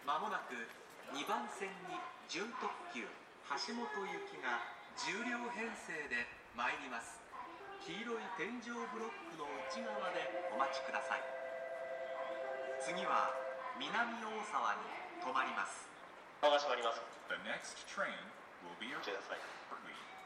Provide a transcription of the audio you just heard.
まもなく2番線に準特急橋本行きが10両編成で参ります。黄色い天井ブロックの内側でお待ちください。次は南大沢に止まります。 ドアが閉まります。 The next train will be ご注意ください。 arriving.